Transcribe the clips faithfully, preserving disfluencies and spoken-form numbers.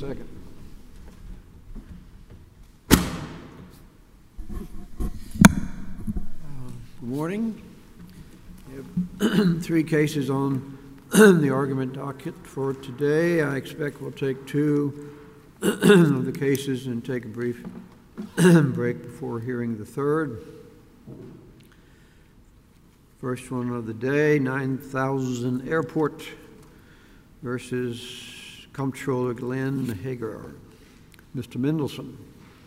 second. Good morning. We have three cases on the argument docket for today. I expect we'll take two of the cases and take a brief break before hearing the third. First one of the day, nine thousand Airport versus Comptroller Glenn Hagar. Mister Mendelson.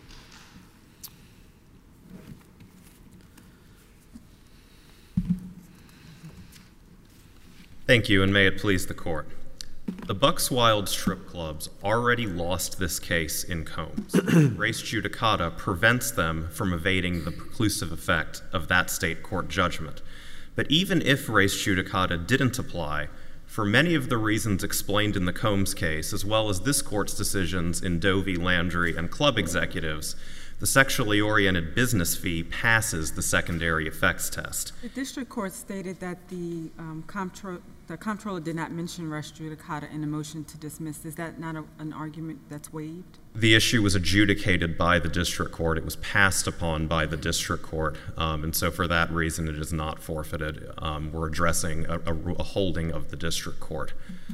Thank you, and may it please the court. The Bucks Wild strip clubs already lost this case in Combs. Res judicata prevents them from evading the preclusive effect of that state court judgment. But even if res judicata didn't apply, for many of the reasons explained in the Combs case, as well as this court's decisions in Dovey, Landry, and club executives, the sexually oriented business fee passes the secondary effects test. The district court stated that the um, comptro the comptroller did not mention res judicata in the motion to dismiss. Is that not a, an argument that's waived? The issue was adjudicated by the district court. It was passed upon by the district court, um, and so for that reason, it is not forfeited. Um, we're addressing a, a, a holding of the district court.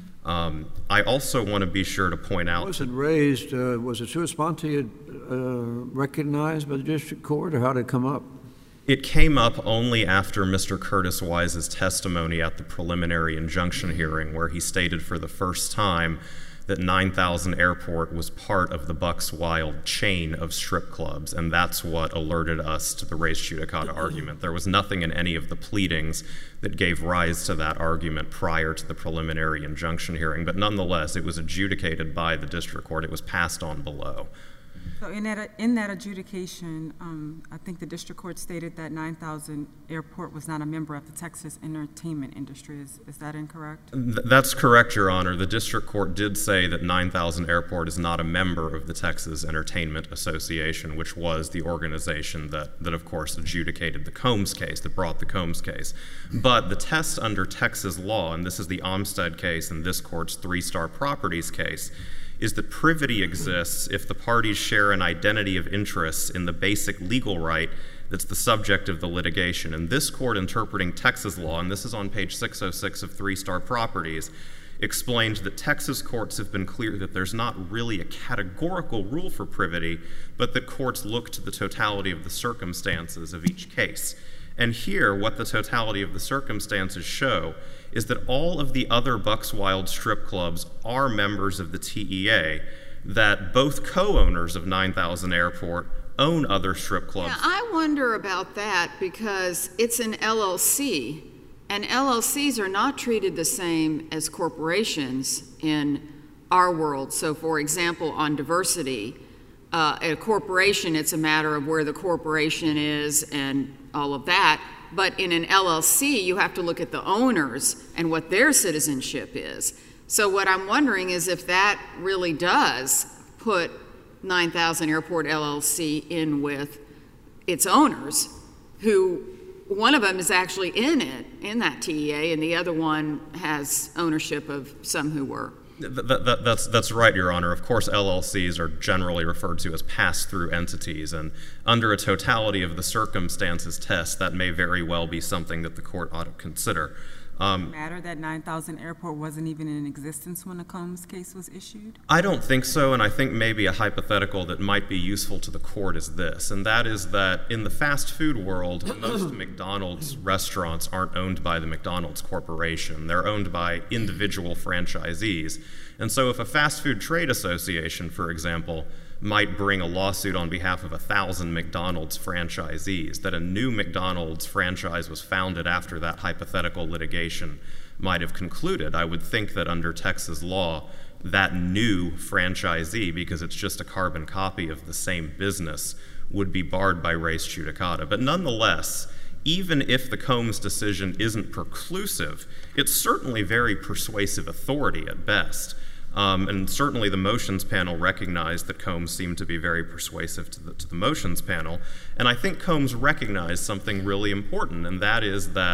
Um, I also want to be sure to point out— Was it raised, uh, was it sua sponte uh, recognized by the district court, or how did it come up? It came up only after Mister Curtis Wise's testimony at the preliminary injunction hearing, where he stated for the first time that nine thousand Airport was part of the Bucks Wild chain of strip clubs, and that's what alerted us to the res judicata argument. There was nothing in any of the pleadings that gave rise to that argument prior to the preliminary injunction hearing, but nonetheless, it was adjudicated by the district court. It was passed on below. So in that, in that adjudication, um, I think the district court stated that nine thousand Airport was not a member of the Texas entertainment industry. Is, is that incorrect? Th that's correct, Your Honor. The district court did say that nine thousand Airport is not a member of the Texas Entertainment Association, which was the organization that, that of course, adjudicated the Combs case, that brought the Combs case. But the test under Texas law, and this is the Olmstead case and this court's Three Star Properties case, is that privity exists if the parties share an identity of interests in the basic legal right that's the subject of the litigation. And this court, interpreting Texas law, and this is on page six oh six of Three Star Properties, explained that Texas courts have been clear that there's not really a categorical rule for privity, but that courts look to the totality of the circumstances of each case. And here, what the totality of the circumstances show is that all of the other Bucks Wild strip clubs are members of the T E A, that both co-owners of nine thousand Airport own other strip clubs. Yeah, I wonder about that because it's an L L C, and L L Cs are not treated the same as corporations in our world. So, for example, on diversity, uh, at a corporation, it's a matter of where the corporation is and all of that. But in an L L C, you have to look at the owners and what their citizenship is. So what I'm wondering is if that really does put nine thousand Airport L L C in with its owners, who one of them is actually in it, in that T E A, and the other one has ownership of some who were. That, that, that's, that's right, Your Honor. Of course, L L Cs are generally referred to as pass-through entities, and under a totality of the circumstances test, that may very well be something that the court ought to consider. Um, Does it matter that nine thousand Airport wasn't even in existence when the Combs case was issued? I don't think so, and I think maybe a hypothetical that might be useful to the court is this, and that is that in the fast food world, most McDonald's restaurants aren't owned by the McDonald's Corporation. They're owned by individual franchisees. And so if a fast food trade association, for example, might bring a lawsuit on behalf of a thousand McDonald's franchisees, that a new McDonald's franchise was founded after that hypothetical litigation might have concluded, I would think that under Texas law, that new franchisee, because it's just a carbon copy of the same business, would be barred by res judicata. But nonetheless, even if the Combs decision isn't preclusive, it's certainly very persuasive authority at best. Um, and certainly the motions panel recognized that Combs seemed to be very persuasive to the, to the motions panel. And I think Combs recognized something really important, and that is that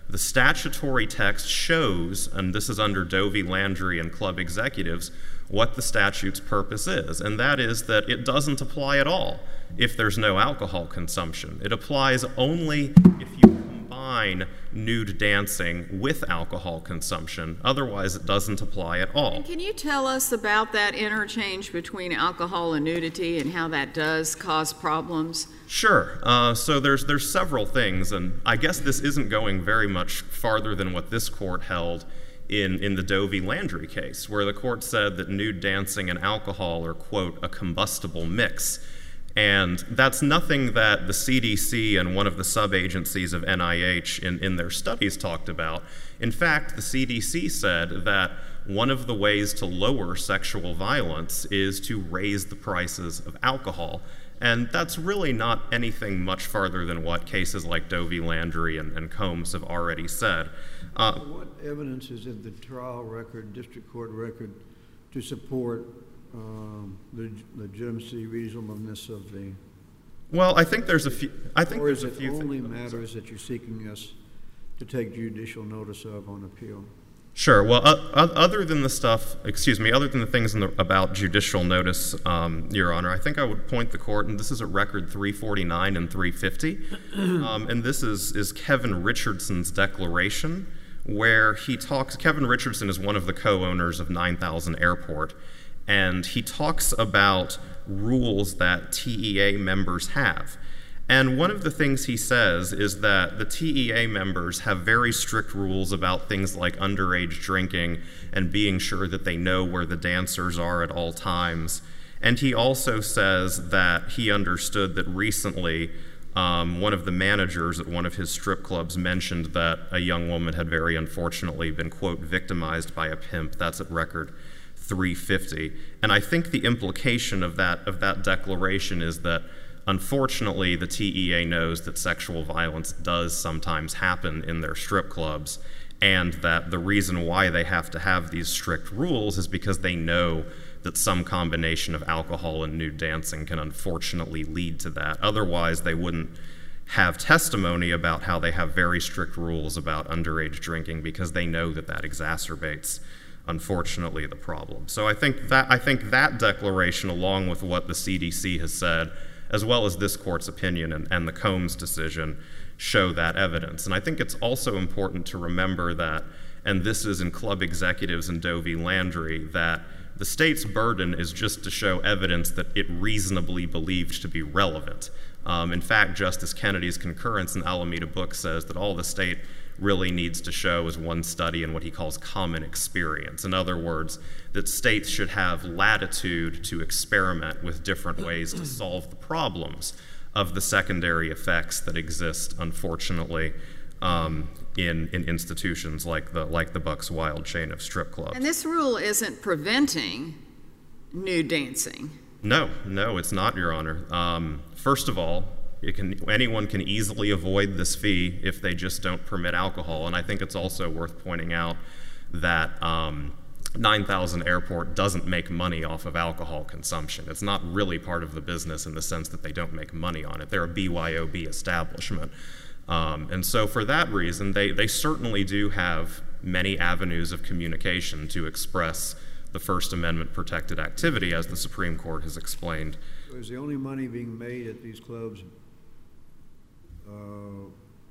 the statutory text shows, and this is under Doe v. Landry and club executives, what the statute's purpose is, and that is that it doesn't apply at all if there's no alcohol consumption. It applies only if you combine nude dancing with alcohol consumption. Otherwise, it doesn't apply at all. And can you tell us about that interchange between alcohol and nudity and how that does cause problems? Sure. Uh, so there's there's several things, and I guess this isn't going very much farther than what this court held in, in the Doe v. Landry case, where the court said that nude dancing and alcohol are, quote, a combustible mix. And that's nothing that the C D C and one of the sub-agencies of N I H in, in their studies talked about. In fact, the C D C said that one of the ways to lower sexual violence is to raise the prices of alcohol. And that's really not anything much farther than what cases like Doe v. Landry and, and Combs have already said. Uh, what evidence is in the trial record, district court record, to support um, the legitimacy, reasonableness of the? Well, I think there's a few. I think or is there's it a few only things. matters that you're seeking us to take judicial notice of on appeal? Sure. Well, uh, other than the stuff, excuse me, other than the things in the, about judicial notice, um, Your Honor, I think I would point the court, and this is at record three forty-nine and three fifty, um, and this is, is Kevin Richardson's declaration, where he talks, Kevin Richardson is one of the co-owners of nine thousand Airport, and he talks about rules that T E A members have. And one of the things he says is that the T E A members have very strict rules about things like underage drinking and being sure that they know where the dancers are at all times. And he also says that he understood that recently um, one of the managers at one of his strip clubs mentioned that a young woman had very unfortunately been, quote, victimized by a pimp. That's at record three fifty. And I think the implication of that, of that declaration is that unfortunately, the T E A knows that sexual violence does sometimes happen in their strip clubs, and that the reason why they have to have these strict rules is because they know that some combination of alcohol and nude dancing can unfortunately lead to that. Otherwise, they wouldn't have testimony about how they have very strict rules about underage drinking, because they know that that exacerbates, unfortunately, the problem. So I think that, I think that declaration, along with what the C D C has said, as well as this court's opinion and, and the Combs decision, show that evidence. And I think it's also important to remember that, and this is in club executives and Doe v. Landry, that the state's burden is just to show evidence that it reasonably believed to be relevant. Um, in fact, Justice Kennedy's concurrence in Alameda Book says that all the state really needs to show is one study in what he calls common experience. In other words, that states should have latitude to experiment with different ways to solve the problems of the secondary effects that exist, unfortunately, um, in, in institutions like the, like the Bucks Wild chain of strip clubs. And this rule isn't preventing nude dancing. No, no, it's not, Your Honor. Um, first of all, It can, anyone can easily avoid this fee if they just don't permit alcohol. And I think it's also worth pointing out that um, nine thousand Airport doesn't make money off of alcohol consumption. It's not really part of the business in the sense that they don't make money on it. They're a B Y O B establishment. Um, and so for that reason, they, they certainly do have many avenues of communication to express the First Amendment protected activity, as the Supreme Court has explained. So is the only money being made at these clubs Uh,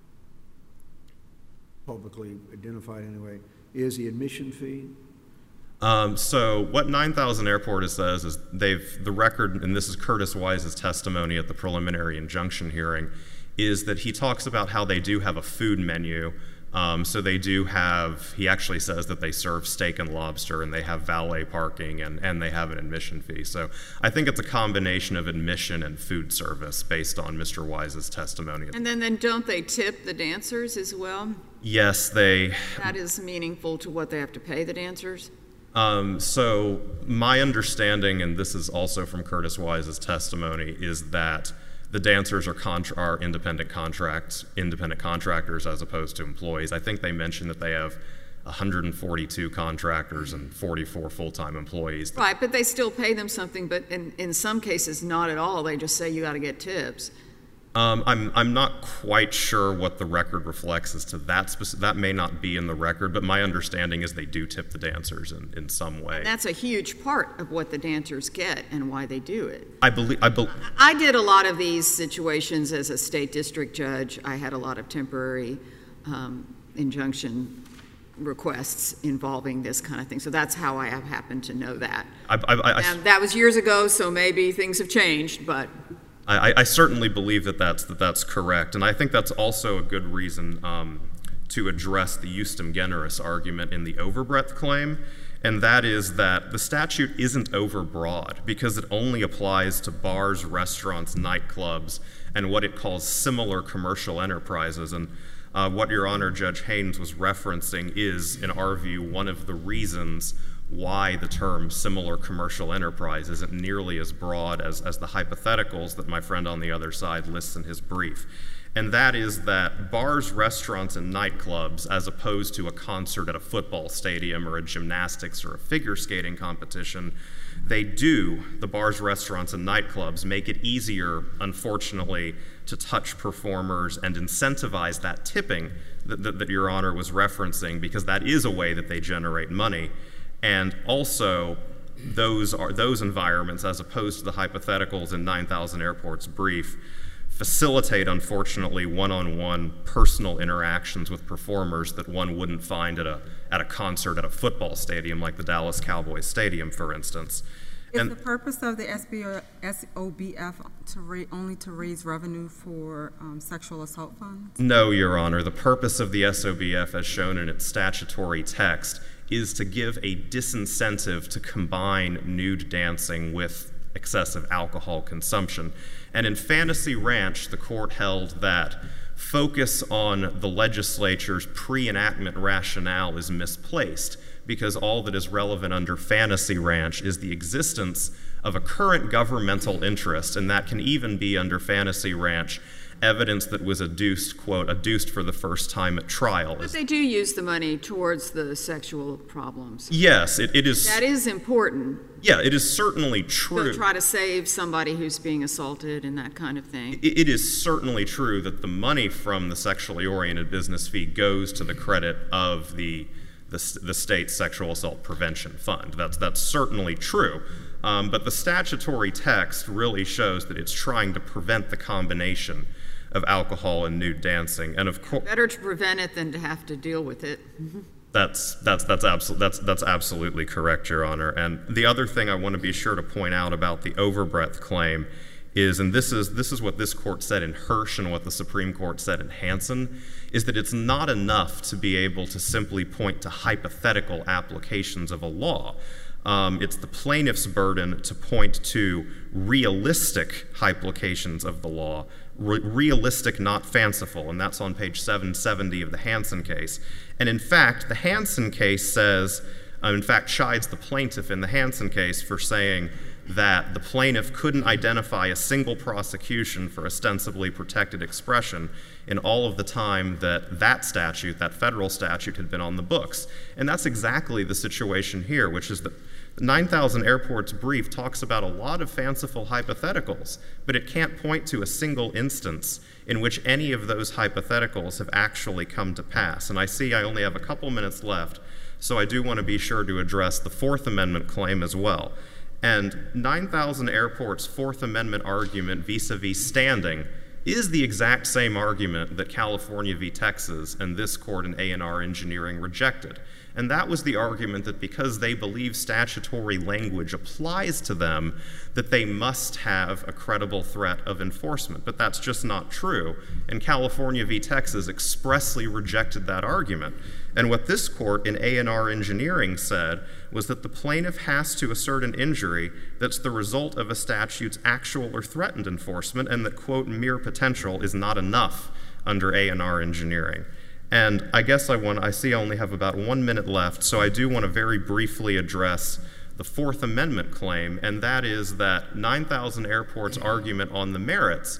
publicly identified anyway, is the admission fee? Um, so what nine thousand Airport says is they've, the record, and this is Curtis Wise's testimony at the preliminary injunction hearing, is that he talks about how they do have a food menu. Um, so they do have, he actually says that they serve steak and lobster, and they have valet parking, and, and they have an admission fee. So I think it's a combination of admission and food service based on Mister Wise's testimony. And then, then don't they tip the dancers as well? Yes, they... That is meaningful to what they have to pay the dancers? Um, so my understanding, and this is also from Curtis Wise's testimony, is that the dancers are, contra- are independent contracts, independent contractors as opposed to employees. I think they mentioned that they have one hundred forty-two contractors and forty-four full-time employees. Right, but they still pay them something, but in, in some cases not at all. They just say you got to get tips. Um, I'm I'm not quite sure what the record reflects as to that specific. That may not be in the record, but my understanding is they do tip the dancers in, in some way. And that's a huge part of what the dancers get and why they do it. I believe. I, be- I did a lot of these situations as a state district judge. I had a lot of temporary um, injunction requests involving this kind of thing. So that's how I have happened to know that. I, I, I, and that was years ago, so maybe things have changed, but. I, I certainly believe that that's, that that's correct, and I think that's also a good reason um, to address the justum generis argument in the overbreadth claim, and that is that the statute isn't overbroad because it only applies to bars, restaurants, nightclubs, and what it calls similar commercial enterprises. And uh, what Your Honor, Judge Haynes was referencing is, in our view, one of the reasons why the term similar commercial enterprise isn't nearly as broad as, as the hypotheticals that my friend on the other side lists in his brief. And that is that bars, restaurants, and nightclubs, as opposed to a concert at a football stadium or a gymnastics or a figure skating competition, they do, the bars, restaurants, and nightclubs, make it easier, unfortunately, to touch performers and incentivize that tipping that, that, that Your Honor was referencing, because that is a way that they generate money. And also, those are those environments, as opposed to the hypotheticals in nine thousand Airports brief, facilitate, unfortunately, one-on-one personal interactions with performers that one wouldn't find at a at a concert at a football stadium like the Dallas Cowboys Stadium, for instance. Is And the purpose of the S O B F to ra- only to raise revenue for um, sexual assault funds? No, Your Honor. The purpose of the S O B F, as shown in its statutory text, is to give a disincentive to combine nude dancing with excessive alcohol consumption. And in Fantasy Ranch, the court held that focus on the legislature's pre-enactment rationale is misplaced, because all that is relevant under Fantasy Ranch is the existence of a current governmental interest, and that can even be, under Fantasy Ranch, evidence that was adduced, quote, adduced for the first time at trial. But they do use the money towards the sexual problems. Yes, it, it is. That is important. Yeah, it is certainly true. To try to save somebody who's being assaulted and that kind of thing. It, it is certainly true that the money from the sexually oriented business fee goes to the credit of the the, the state's sexual assault prevention fund. That's that's certainly true. Um, but the statutory text really shows that it's trying to prevent the combination of alcohol and nude dancing, and of course, better to prevent it than to have to deal with it. That's that's that's absolutely that's that's absolutely correct, Your Honor. And the other thing I want to be sure to point out about the overbreadth claim is, and this is this is what this court said in Hirsch and what the Supreme Court said in Hansen, is that it's not enough to be able to simply point to hypothetical applications of a law. Um, it's the plaintiff's burden to point to realistic applications of the law, re- realistic, not fanciful, and that's on page seven seventy of the Hansen case. And in fact, the Hansen case says, uh, in fact, chides the plaintiff in the Hansen case for saying that the plaintiff couldn't identify a single prosecution for ostensibly protected expression in all of the time that that statute, that federal statute, had been on the books. And that's exactly the situation here, which is that the nine thousand Airports brief talks about a lot of fanciful hypotheticals, but it can't point to a single instance in which any of those hypotheticals have actually come to pass. And I see I only have a couple minutes left, so I do want to be sure to address the Fourth Amendment claim as well. And nine thousand Airports' Fourth Amendment argument vis-a-vis standing is the exact same argument that California v. Texas and this court in A and R Engineering rejected. And that was the argument that because they believe statutory language applies to them, that they must have a credible threat of enforcement. But that's just not true. And California v. Texas expressly rejected that argument. And what this court in A and R Engineering said was that the plaintiff has to assert an injury that's the result of a statute's actual or threatened enforcement, and that, quote, mere potential is not enough under A and R Engineering. And I guess I want, I see I only have about one minute left, so I do want to very briefly address the Fourth Amendment claim, and that is that nine thousand Airports' argument on the merits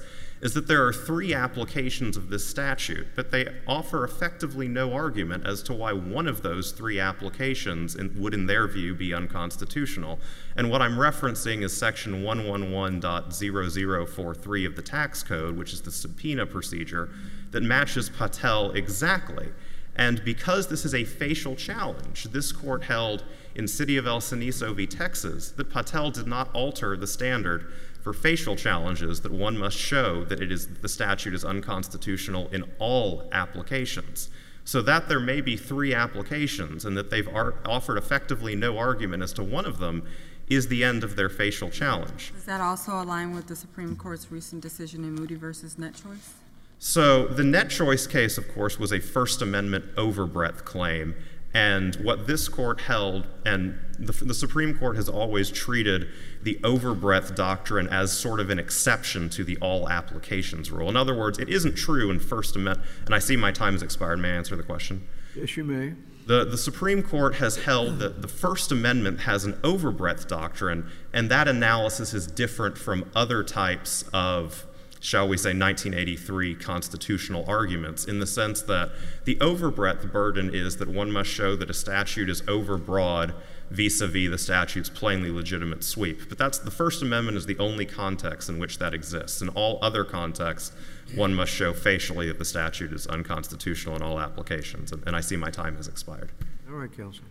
is that there are three applications of this statute, but they offer effectively no argument as to why one of those three applications in, would, in their view, be unconstitutional. And what I'm referencing is section one eleven point zero zero four three of the tax code, which is the subpoena procedure that matches Patel exactly. And because this is a facial challenge, this court held in City of El Cenizo v. Texas that Patel did not alter the standard for facial challenges, that one must show that it is, the statute is unconstitutional in all applications. So that there may be three applications and that they've ar- offered effectively no argument as to one of them is the end of their facial challenge. Does that also align with the Supreme Court's recent decision in Moody versus Net Choice? So the Net Choice case, of course, was a First Amendment overbreadth claim. And what this court held, and the, the Supreme Court has always treated the overbreadth doctrine as sort of an exception to the all applications rule. In other words, it isn't true in First Amendment, and I see my time has expired. May I answer the question? Yes, you may. The, the Supreme Court has held that the First Amendment has an overbreadth doctrine, and that analysis is different from other types of, shall we say, nineteen eighty-three constitutional arguments, in the sense that the overbreadth burden is that one must show that a statute is overbroad vis-a-vis the statute's plainly legitimate sweep. But that's, the First Amendment is the only context in which that exists. In all other contexts, one must show facially that the statute is unconstitutional in all applications. And, and I see my time has expired. All right, Counsel.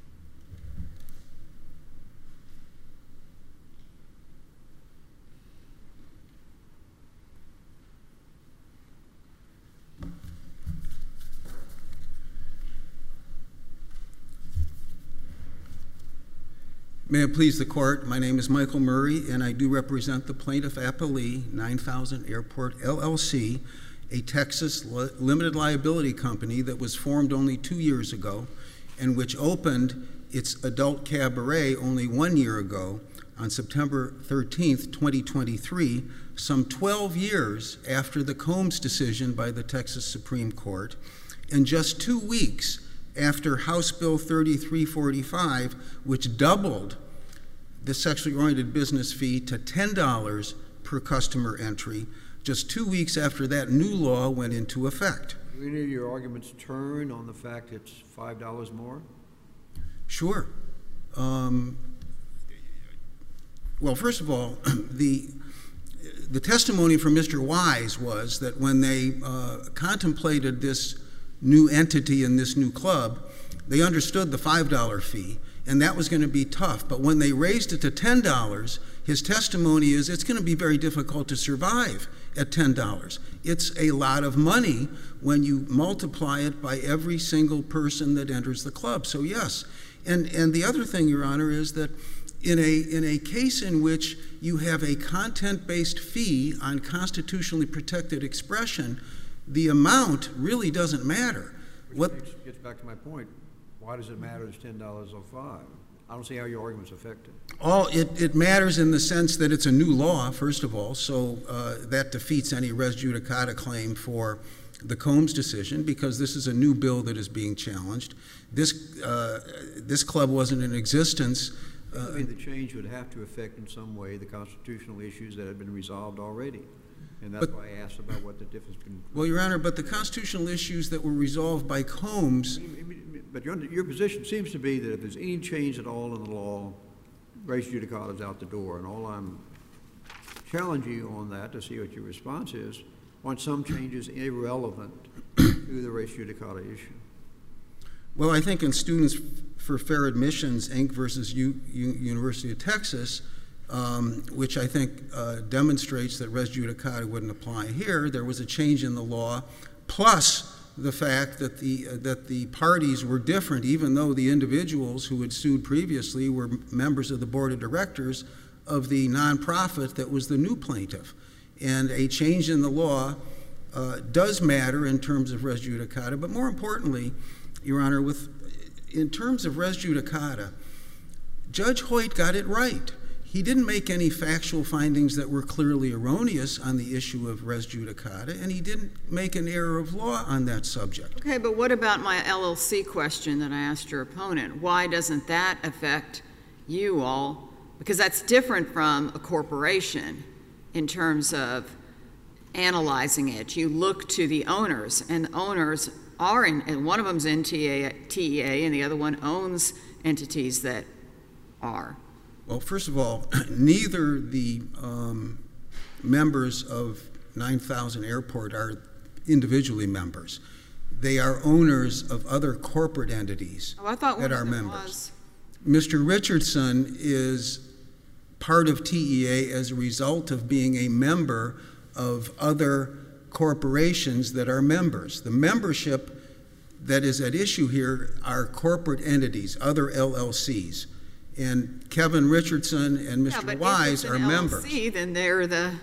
May it please the court, my name is Michael Murray, and I do represent the plaintiff appellee, nine thousand Airport L L C, a Texas li- limited liability company that was formed only two years ago and which opened its adult cabaret only one year ago on September thirteenth, twenty twenty-three, some twelve years after the Combs decision by the Texas Supreme Court, and just two weeks after House Bill thirty-three forty-five, which doubled the sexually oriented business fee to ten dollars per customer entry, just two weeks after that new law went into effect. Do any of your arguments turn on the fact it's five dollars more? Sure. Um, well, first of all, the the testimony from Mister Wise was that when they uh, contemplated this new entity in this new club, they understood the five dollar fee, and that was going to be tough. But when they raised it to ten dollars, his testimony is it's going to be very difficult to survive at ten dollars. It's a lot of money when you multiply it by every single person that enters the club. So yes. And and the other thing, Your Honor, is that in a in a case in which you have a content-based fee on constitutionally protected expression, the amount really doesn't matter. Which What takes, gets back to my point. Why does it matter if it's ten dollars or five? I don't see how your argument's affected. all it, it matters in the sense that it's a new law, first of all, so uh, that defeats any res judicata claim for the Combs decision, because this is a new bill that is being challenged. This uh, this club wasn't in existence. Uh, I mean, the change would have to affect in some way the constitutional issues that have been resolved already. And that's But- why I asked about what the difference between... well, Your Honor, but the constitutional issues that were resolved by Combs, But your, your position seems to be that if there's any change at all in the law, res judicata is out the door. And all I'm challenging you on that to see what your response is, on some changes irrelevant to the res judicata issue. well, I think in Students for Fair Admissions, Incorporated versus U, U, University of Texas, um, which I think uh, demonstrates that res judicata wouldn't apply here, there was a change in the law, plus the fact that the uh, that the parties were different, even though the individuals who had sued previously were members of the board of directors of the nonprofit that was the new plaintiff. And a change in the law uh, does matter in terms of res judicata, but more importantly, Your Honor, with in terms of res judicata, Judge Hoyt got it right. He didn't make any factual findings that were clearly erroneous on the issue of res judicata, and he didn't make an error of law on that subject. Okay, but what about my L L C question that I asked your opponent? Why doesn't that affect you all? Because that's different from a corporation in terms of analyzing it, you look to the owners, and owners are in, and one of them's in T E A, and the other one owns entities that are. Well, first of all, neither the um, members of nine thousand Airport are individually members. They are owners of other corporate entities oh, I thought that one are of them members. Was. Mister Richardson is part of T E A as a result of being a member of other corporations that are members. The membership that is at issue here are corporate entities, other L L Cs. And Kevin Richardson and Mister Yeah, but Wise if are it's an members. L L C, then they're the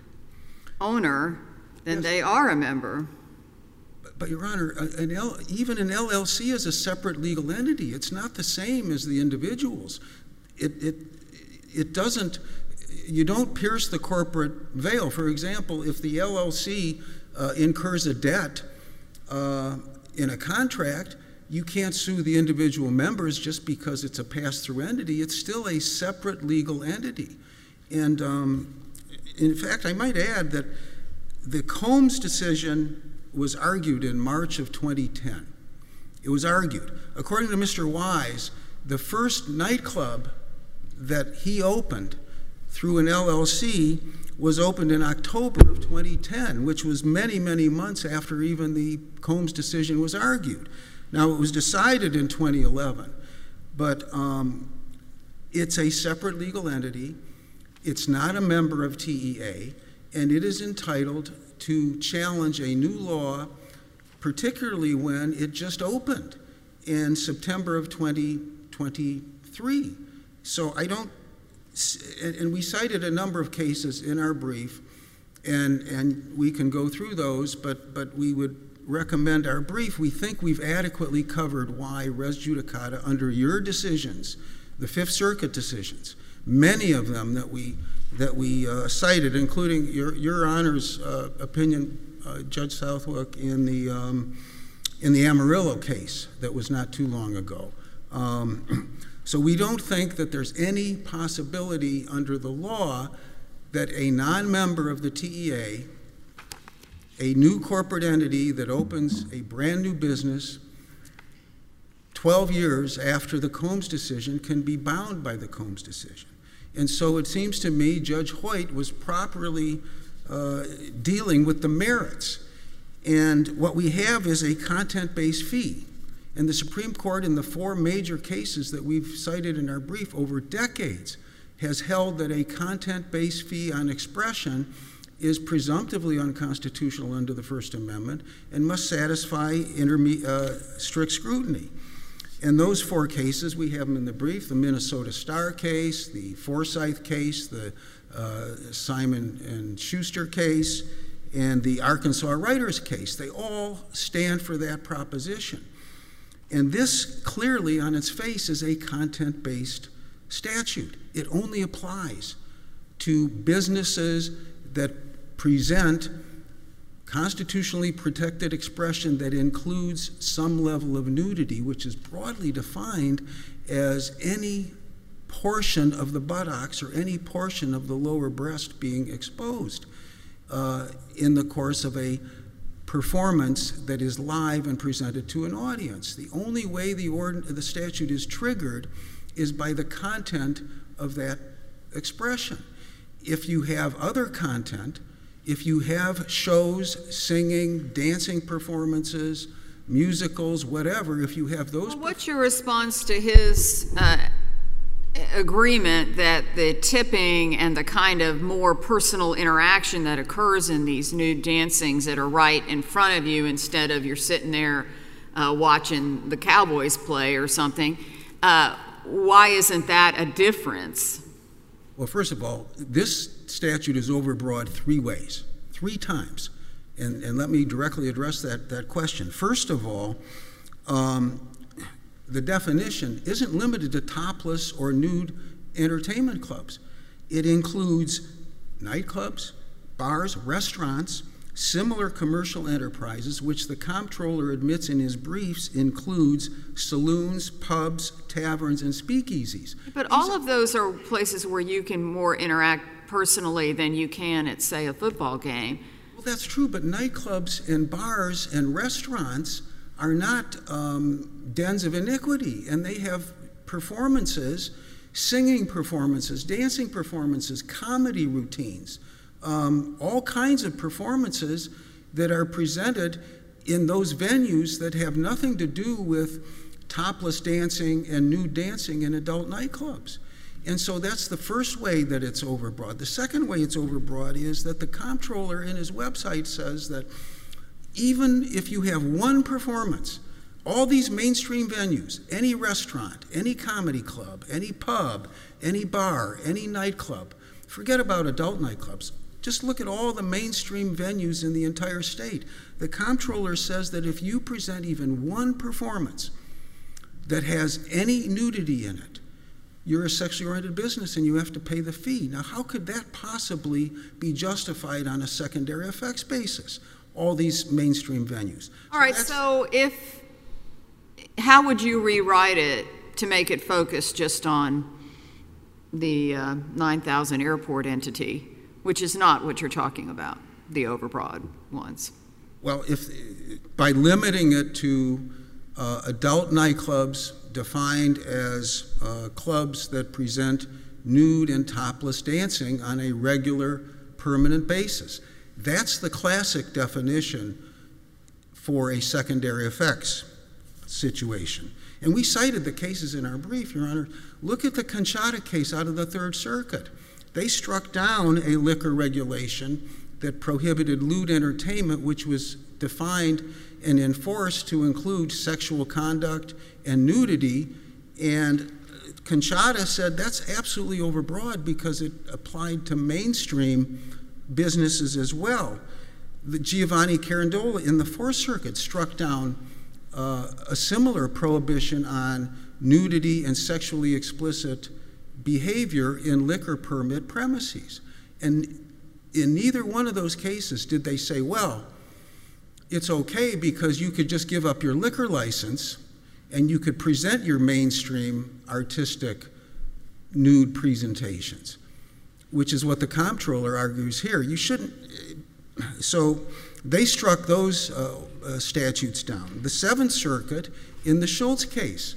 owner, then yes. They are a member. But, but Your Honor, an L, even an L L C is a separate legal entity. It's not the same as the individuals. It, it, it doesn't, you don't pierce the corporate veil. For example, if the L L C uh, incurs a debt uh, in a contract, you can't sue the individual members just because it's a pass-through entity. It's still a separate legal entity. And um, in fact, I might add that the Combs decision was argued in March of twenty ten. It was argued. According to Mister Wise, the first nightclub that he opened through an L L C was opened in October of twenty ten, which was many, many months after even the Combs decision was argued. Now, it was decided in twenty eleven, but um, it's a separate legal entity. It's not a member of T E A, and it is entitled to challenge a new law, particularly when it just opened in September of twenty twenty-three. So I don't, and we cited a number of cases in our brief, and, and we can go through those, but, but we would recommend our brief. We think we've adequately covered why res judicata under your decisions, the Fifth Circuit decisions, many of them that we that we uh, cited, including your your Honor's uh, opinion, uh, Judge Southwick, in the um, in the Amarillo case that was not too long ago. Um, so we don't think that there's any possibility under the law that a non-member of the T E A, a new corporate entity that opens a brand new business twelve years after the Combs decision, can be bound by the Combs decision. And so it seems to me Judge Hoyt was properly uh, dealing with the merits. And what we have is a content-based fee. And the Supreme Court, in the four major cases that we've cited in our brief over decades, has held that a content-based fee on expression is presumptively unconstitutional under the First Amendment and must satisfy interme- uh, strict scrutiny. In those four cases, we have them in the brief: the Minnesota Star case, the Forsyth case, the uh, Simon and Schuster case, and the Arkansas Writers case. They all stand for that proposition. And this clearly on its face is a content-based statute. It only applies to businesses that present constitutionally protected expression that includes some level of nudity, which is broadly defined as any portion of the buttocks or any portion of the lower breast being exposed uh, in the course of a performance that is live and presented to an audience. The only way the, ord- the statute is triggered is by the content of that expression. If you have other content, if you have shows, singing, dancing performances, musicals, whatever, if you have those... Well, what's your response to his uh, agreement that the tipping and the kind of more personal interaction that occurs in these nude dancings that are right in front of you instead of you're sitting there uh, watching the Cowboys play or something, uh, why isn't that a difference? Well, first of all, this statute is overbroad three ways, three times. And, and let me directly address that, that question. First of all, um, the definition isn't limited to topless or nude entertainment clubs. It includes nightclubs, bars, restaurants, similar commercial enterprises, which the comptroller admits in his briefs includes saloons, pubs, taverns, and speakeasies. But These all of those are places where you can more interact personally than you can at, say, a football game. Well, that's true, but nightclubs and bars and restaurants are not um, dens of iniquity, and they have performances, singing performances, dancing performances, comedy routines, um, all kinds of performances that are presented in those venues that have nothing to do with topless dancing and nude dancing in adult nightclubs. And so that's the first way that it's overbroad. The second way it's overbroad is that the comptroller in his website says that even if you have one performance, all these mainstream venues, any restaurant, any comedy club, any pub, any bar, any nightclub, forget about adult nightclubs, just look at all the mainstream venues in the entire state. The comptroller says that if you present even one performance that has any nudity in it, you're a sexually oriented business and you have to pay the fee. Now, how could that possibly be justified on a secondary effects basis, all these mainstream venues? All right, so if, how would you rewrite it to make it focus just on the uh, nine thousand airport entity, which is not what you're talking about, the overbroad ones? Well, if by limiting it to uh, adult nightclubs defined as uh, clubs that present nude and topless dancing on a regular, permanent basis. That's the classic definition for a secondary effects situation. And we cited the cases in our brief, Your Honor. Look at the Conchata case out of the Third Circuit. They struck down a liquor regulation that prohibited lewd entertainment, which was defined and enforced to include sexual conduct and nudity, and Conchata said that's absolutely overbroad because it applied to mainstream businesses as well. The Giovanni Carandola in the Fourth Circuit struck down uh, a similar prohibition on nudity and sexually explicit behavior in liquor permit premises. And in neither one of those cases did they say, well, it's okay because you could just give up your liquor license and you could present your mainstream artistic nude presentations, which is what the comptroller argues here. You shouldn't. So they struck those uh, uh, statutes down. The Seventh Circuit, in the Schultz case,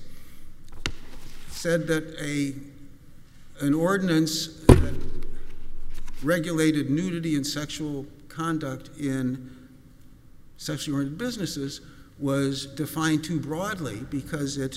said that a an ordinance that regulated nudity and sexual conduct in sexually oriented businesses was defined too broadly because it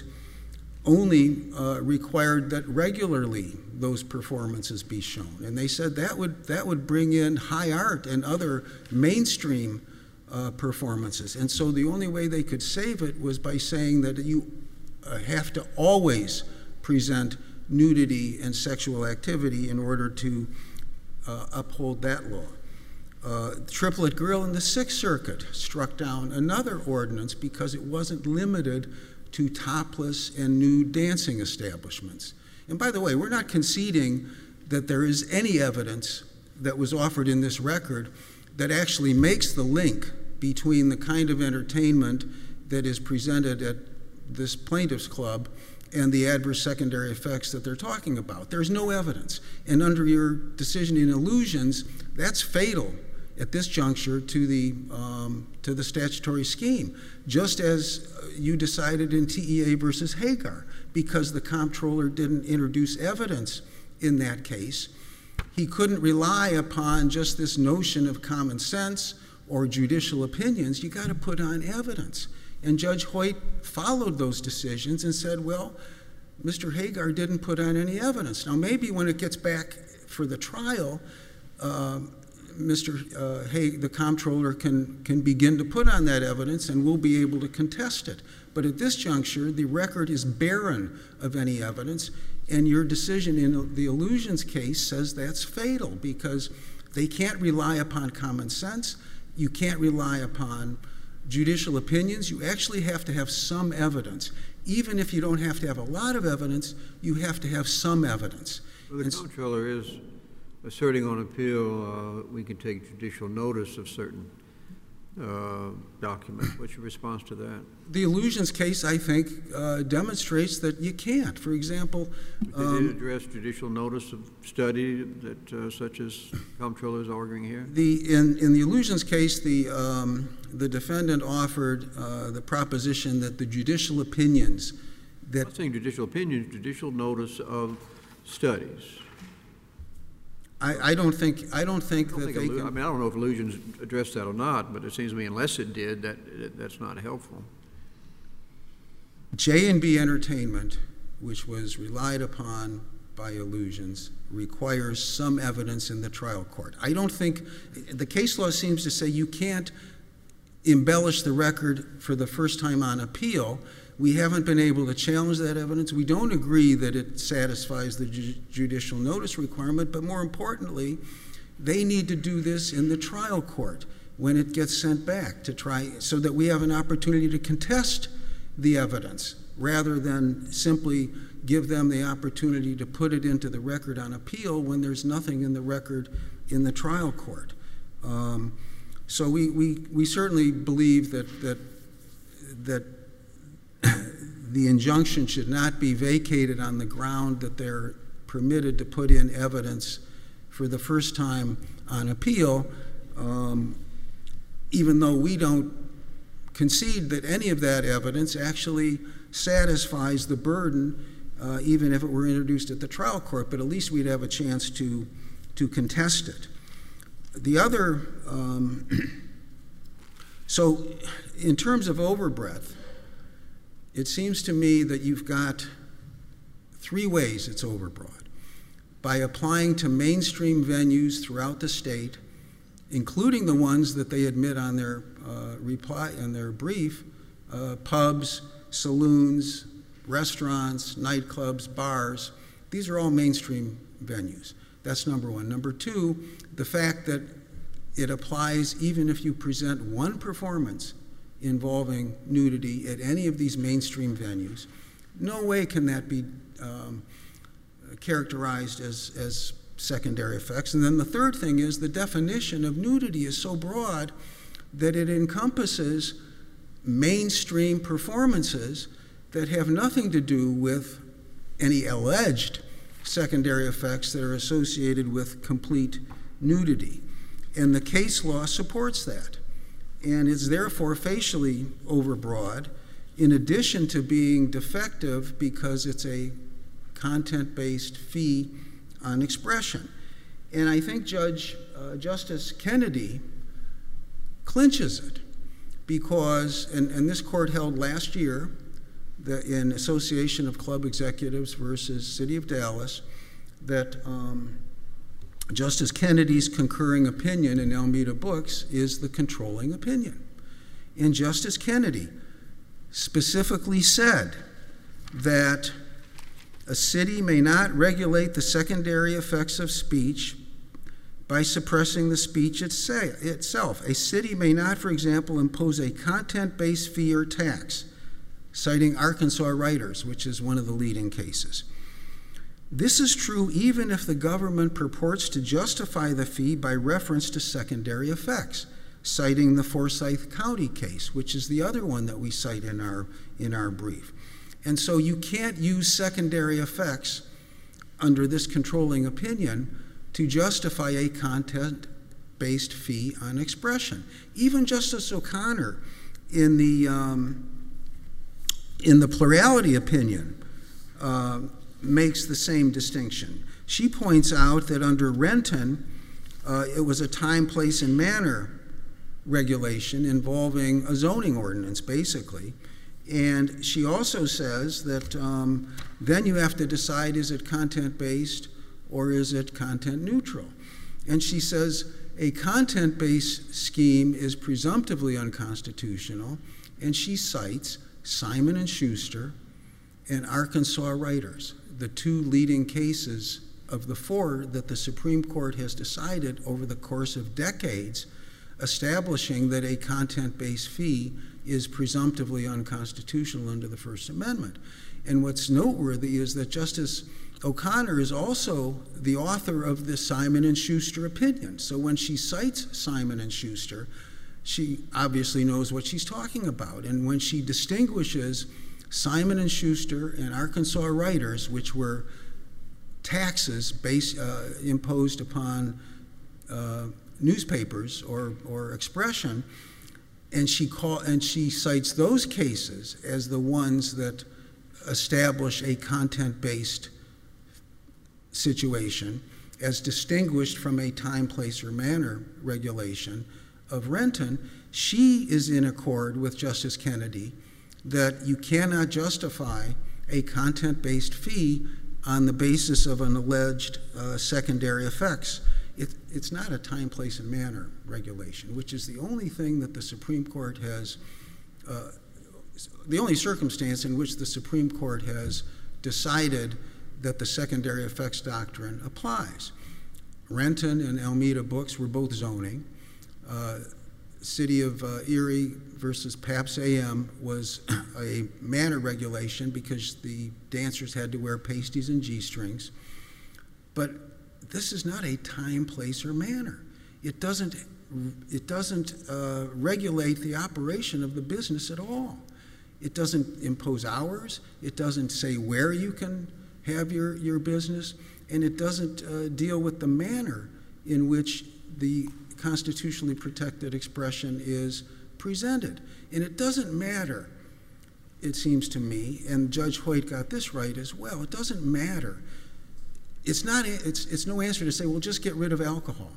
only uh, required that regularly those performances be shown. And they said that would, that would bring in high art and other mainstream uh, performances. And so the only way they could save it was by saying that you uh, have to always present nudity and sexual activity in order to uh, uphold that law. Uh, Triplet Grill in the Sixth Circuit struck down another ordinance because it wasn't limited to topless and nude dancing establishments. And by the way, we're not conceding that there is any evidence that was offered in this record that actually makes the link between the kind of entertainment that is presented at this plaintiff's club and the adverse secondary effects that they're talking about. There's no evidence. And under your decision in Illusions, that's fatal at this juncture to the, um, to the statutory scheme, just as you decided in T E A versus Hagar, because the comptroller didn't introduce evidence in that case. He couldn't rely upon just this notion of common sense or judicial opinions. You got to put on evidence. And Judge Hoyt followed those decisions and said, well, Mister Hagar didn't put on any evidence. Now, maybe when it gets back for the trial, uh, Mister Uh, Hay, the comptroller can, can begin to put on that evidence and we'll be able to contest it. But at this juncture, the record is barren of any evidence, and your decision in the Illusions case says that's fatal because they can't rely upon common sense, you can't rely upon judicial opinions, you actually have to have some evidence. Even if you don't have to have a lot of evidence, you have to have some evidence. Well, the comptroller is asserting on appeal uh, we can take judicial notice of certain uh, document. What's your response to that? The illusions case, I think, uh, demonstrates that you can't. For example, Did um, it address judicial notice of study that uh, such as Comptroller is arguing here? the in, in the illusions case, the um, the defendant offered uh, the proposition that the judicial opinions I'm that not saying judicial opinions, judicial notice of studies. I, I don't think I don't think I, don't that think they illu- can, I mean, I don't know if illusions addressed that or not, but it seems to me unless it did, that that- that's not helpful. J and B Entertainment, which was relied upon by illusions, requires some evidence in the trial court. I don't think the case law seems to say you can't embellish the record for the first time on appeal. We haven't been able to challenge that evidence. We don't agree that it satisfies the ju- judicial notice requirement, but more importantly, they need to do this in the trial court when it gets sent back to try so that we have an opportunity to contest the evidence rather than simply give them the opportunity to put it into the record on appeal when there's nothing in the record in the trial court. Um, so we, we, we certainly believe that that that the injunction should not be vacated on the ground that they're permitted to put in evidence for the first time on appeal, um, even though we don't concede that any of that evidence actually satisfies the burden, uh, even if it were introduced at the trial court, but at least we'd have a chance to, to contest it. The other, um, so in terms of overbreadth, it seems to me that you've got three ways it's overbroad. By applying to mainstream venues throughout the state, including the ones that they admit on their uh, reply, in their brief, uh, pubs, saloons, restaurants, nightclubs, bars. These are all mainstream venues. That's number one. Number two, the fact that it applies even if you present one performance involving nudity at any of these mainstream venues. No way can that be um, characterized as, as secondary effects. And then the third thing is the definition of nudity is so broad that it encompasses mainstream performances that have nothing to do with any alleged secondary effects that are associated with complete nudity. And the case law supports that. And is therefore facially overbroad, in addition to being defective because it's a content-based fee on expression. And I think Judge uh, Justice Kennedy clinches it because, and, and this court held last year that in Association of Club Executives versus City of Dallas, that um, Justice Kennedy's concurring opinion in Almeida Books is the controlling opinion. And Justice Kennedy specifically said that a city may not regulate the secondary effects of speech by suppressing the speech itself. A city may not, for example, impose a content-based fee or tax, citing Arkansas Writers, which is one of the leading cases. This is true even if the government purports to justify the fee by reference to secondary effects, citing the Forsyth County case, which is the other one that we cite in our, in our brief. And so you can't use secondary effects under this controlling opinion to justify a content-based fee on expression. Even Justice O'Connor, in the, um, in the plurality opinion, uh, makes the same distinction. She points out that under Renton, uh, it was a time, place, and manner regulation involving a zoning ordinance, basically. And she also says that um, then you have to decide, is it content-based or is it content-neutral? And she says a content-based scheme is presumptively unconstitutional, and she cites Simon and Schuster and Arkansas Writers, the two leading cases of the four that the Supreme Court has decided over the course of decades, establishing that a content-based fee is presumptively unconstitutional under the First Amendment. And what's noteworthy is that Justice O'Connor is also the author of the Simon and Schuster opinion. So when she cites Simon and Schuster, she obviously knows what she's talking about. And when she distinguishes Simon and Schuster and Arkansas Writers, which were taxes based, uh, imposed upon uh, newspapers or, or expression, and she call, and she cites those cases as the ones that establish a content-based situation as distinguished from a time, place, or manner regulation of Renton. She is in accord with Justice Kennedy that you cannot justify a content-based fee on the basis of an alleged uh, secondary effects. It, it's not a time, place, and manner regulation, which is the only thing that the Supreme Court has, uh, the only circumstance in which the Supreme Court has decided that the secondary effects doctrine applies. Renton and Alameda Books were both zoning. Uh, City of uh, Erie versus Pabst A M was a manner regulation because the dancers had to wear pasties and G-strings. But this is not a time, place, or manner. It doesn't, it doesn't uh, regulate the operation of the business at all. It doesn't impose hours. It doesn't say where you can have your, your business. And it doesn't uh, deal with the manner in which the constitutionally protected expression is presented. And it doesn't matter, it seems to me, and Judge Hoyt got this right as well, it doesn't matter. It's not, it's, it's no answer to say, well, just get rid of alcohol.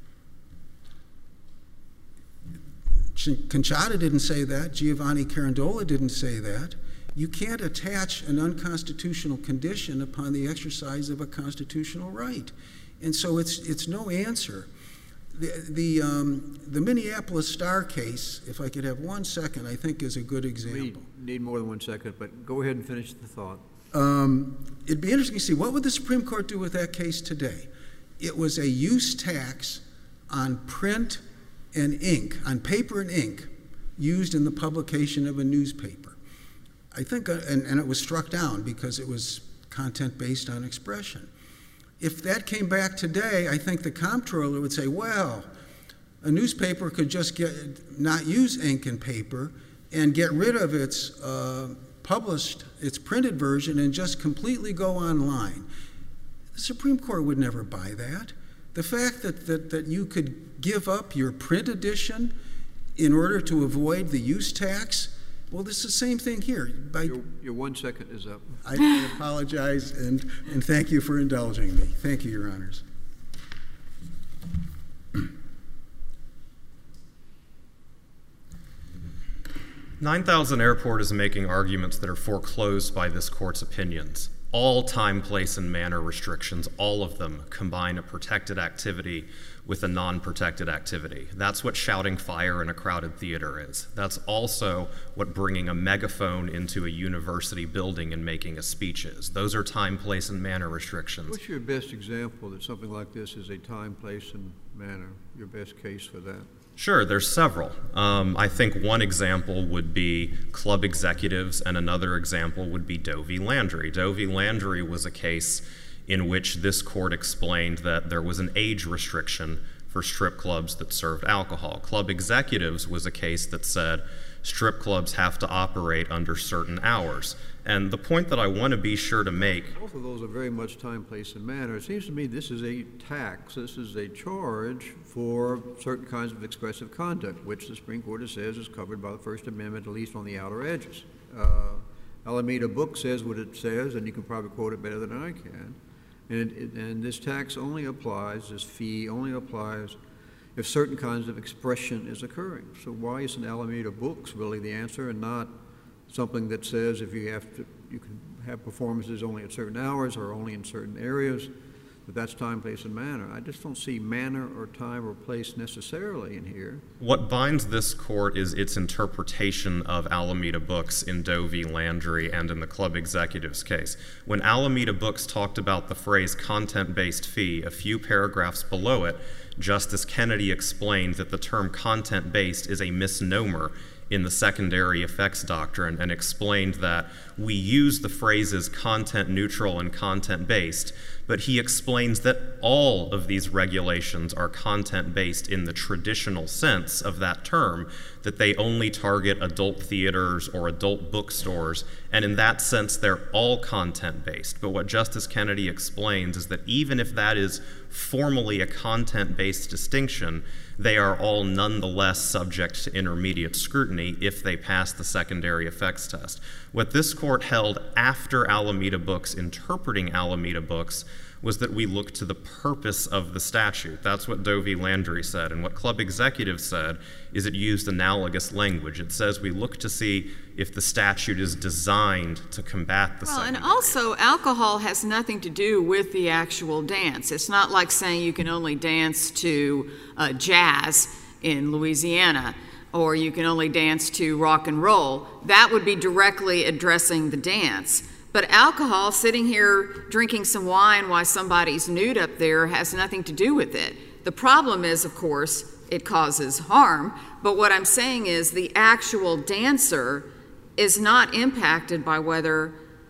Conchata didn't say that. Giovanni Carandola didn't say that. You can't attach an unconstitutional condition upon the exercise of a constitutional right. And so it's, it's no answer. The, the, um, the Minneapolis Star case, if I could have one second, I think is a good example. We need more than one second, but go ahead and finish the thought. Um, it'd be interesting to see, what would the Supreme Court do with that case today? It was a use tax on print and ink, on paper and ink, used in the publication of a newspaper. I think, uh, and, and it was struck down because it was content based on expression. If that came back today, I think the comptroller would say, well, a newspaper could just get, not use ink and paper and get rid of its uh, published, its printed version and just completely go online. The Supreme Court would never buy that. The fact that, that, that you could give up your print edition in order to avoid the use tax, well, this is the same thing here. By, your, your one second is up. I, I apologize, and, and thank you for indulging me. Thank you, Your Honors. nine thousand Airport is making arguments that are foreclosed by this court's opinions. All time, place, and manner restrictions, all of them combine a protected activity with a non-protected activity. That's what shouting fire in a crowded theater is. That's also what bringing a megaphone into a university building and making a speech is. Those are time, place, and manner restrictions. What's your best example that something like this is a time, place, and manner? Your best case for that? Sure, there's several. Um, I think one example would be club executives, and another example would be Doe v. Landry. Doe v. Landry was a case in which this court explained that there was an age restriction for strip clubs that served alcohol. Club executives was a case that said strip clubs have to operate under certain hours. And the point that I want to be sure to make... Both of those are very much time, place, and manner. It seems to me this is a tax, this is a charge for certain kinds of expressive conduct, which the Supreme Court says is covered by the First Amendment, at least on the outer edges. Uh, Alameda Book says what it says, and you can probably quote it better than I can. And, it, and this tax only applies, this fee only applies if certain kinds of expression is occurring. So why isn't Alameda Books really the answer and not something that says if you have to, you can have performances only at certain hours or only in certain areas, that that's time, place, and manner? I just don't see manner or time or place necessarily in here. What binds this court is its interpretation of Alameda Books in Doe v. Landry and in the club executives case. When Alameda Books talked about the phrase content-based fee, a few paragraphs below it, Justice Kennedy explained that the term content-based is a misnomer in the secondary effects doctrine and explained that we use the phrases content neutral and content based, but he explains that all of these regulations are content based in the traditional sense of that term, that they only target adult theaters or adult bookstores, and in that sense they're all content based. But what Justice Kennedy explains is that even if that is formally a content based distinction, they are all nonetheless subject to intermediate scrutiny if they pass the secondary effects test. What this court held after Alameda Books interpreting Alameda Books was that we look to the purpose of the statute. That's what Doe v. Landry said. And what Club Executive said is it used analogous language. It says we look to see if the statute is designed to combat the Well, and secondary. also alcohol has nothing to do with the actual dance. It's not like saying you can only dance to uh, jazz in Louisiana, or you can only dance to rock and roll. That would be directly addressing the dance. But alcohol, sitting here drinking some wine while somebody's nude up there, has nothing to do with it. The problem is, of course, it causes harm. But what I'm saying is the actual dancer is not impacted by whether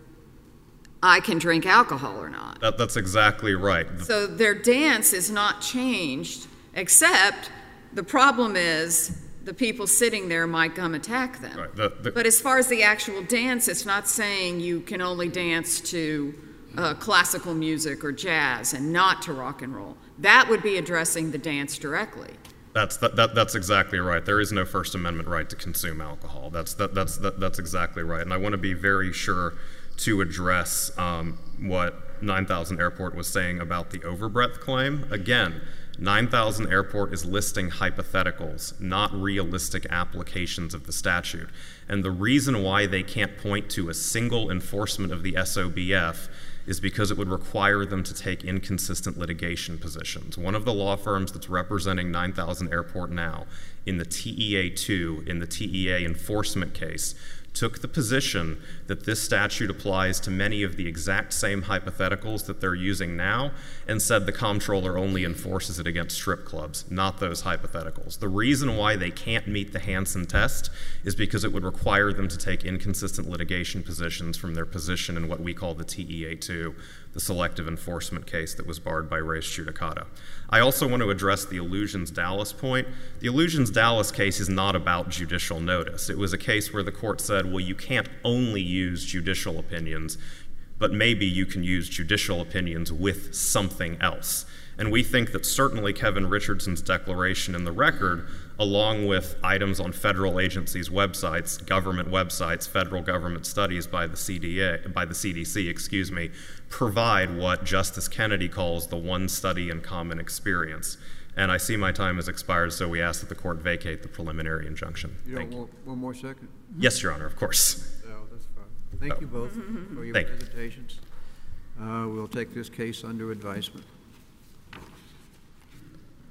I can drink alcohol or not. That, that's exactly right. So their dance is not changed, except the problem is the people sitting there might come attack them. Right, the- the- But as far as the actual dance, it's not saying you can only dance to uh, classical music or jazz and not to rock and roll. That would be addressing the dance directly. That's that, that, that's exactly right. There is no First Amendment right to consume alcohol. That's that, that's that, that's exactly right. And I want to be very sure to address um, what nine thousand Airport was saying about the overbreadth claim. Again, nine thousand Airport is listing hypotheticals, not realistic applications of the statute. And the reason why they can't point to a single enforcement of the S O B F is because it would require them to take inconsistent litigation positions. One of the law firms that's representing nine thousand Airport now in the T E A two, in the T E A enforcement case, took the position that this statute applies to many of the exact same hypotheticals that they're using now, and said the comptroller only enforces it against strip clubs, not those hypotheticals. The reason why they can't meet the Hansen test is because it would require them to take inconsistent litigation positions from their position in what we call the T E A two, the selective enforcement case that was barred by res judicata. I also want to address the Illusions Dallas point. The Illusions Dallas case is not about judicial notice. It was a case where the court said, well, you can't only use judicial opinions, but maybe you can use judicial opinions with something else. And we think that certainly Kevin Richardson's declaration in the record, along with items on federal agencies' websites, government websites, federal government studies by the C D A, by the C D C, excuse me, provide what Justice Kennedy calls the one study and common experience. And I see my time has expired, so we ask that the court vacate the preliminary injunction. You Thank don't you. want one more second? Yes, Your Honor, of course. No, that's fine. Thank you both for your Thank you. presentations. Uh, We'll take this case under advisement.